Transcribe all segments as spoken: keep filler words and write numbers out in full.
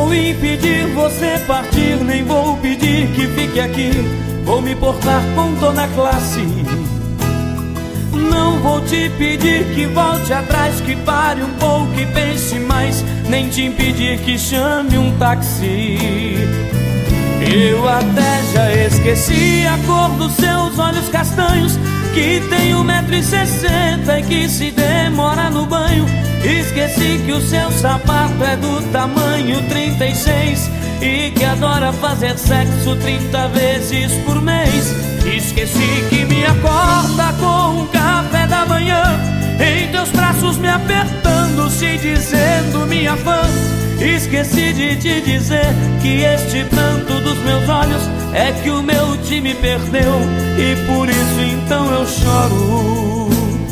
vou impedir você partir, nem vou pedir que fique aqui. Vou me portar com toda a classe. Não vou te pedir que volte atrás, que pare um pouco e pense mais, nem te impedir que chame um táxi. Eu até já esqueci a cor dos seus olhos castanhos, que tem um metro e sessenta e que se demora no banho. Esqueci que o seu sapato é do tamanho trinta e seis e que adora fazer sexo trinta vezes por mês. Esqueci que me acorda com um café da manhã, em teus braços me apertando, se dizendo minha fã. Esqueci de te dizer que este pranto dos meus olhos é que o meu time perdeu, e por isso então eu choro.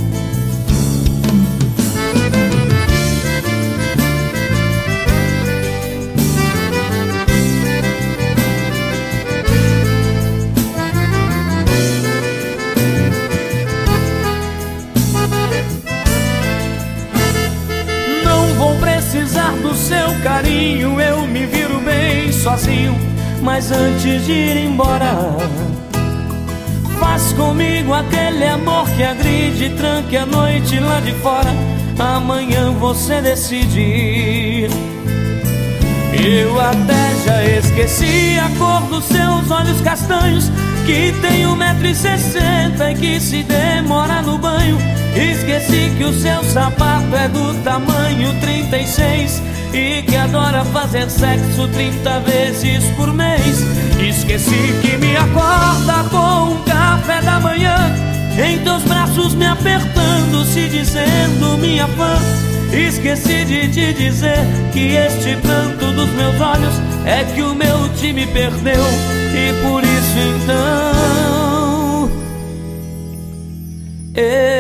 Precisar do seu carinho, eu me viro bem sozinho. Mas antes de ir embora, faz comigo aquele amor que agride, tranque a noite lá de fora. Amanhã você decide. Eu até já esqueci a cor dos seus olhos castanhos, que tem um metro e sessenta e que se demora no banho. Esqueci que o seu sapato é do tamanho trinta e seis e que adora fazer sexo trinta vezes por mês. Esqueci que me acorda com um café da manhã, em teus braços me apertando, se dizendo minha fã. Esqueci de te dizer que este pranto dos meus olhos é que o meu time perdeu, e por isso então eu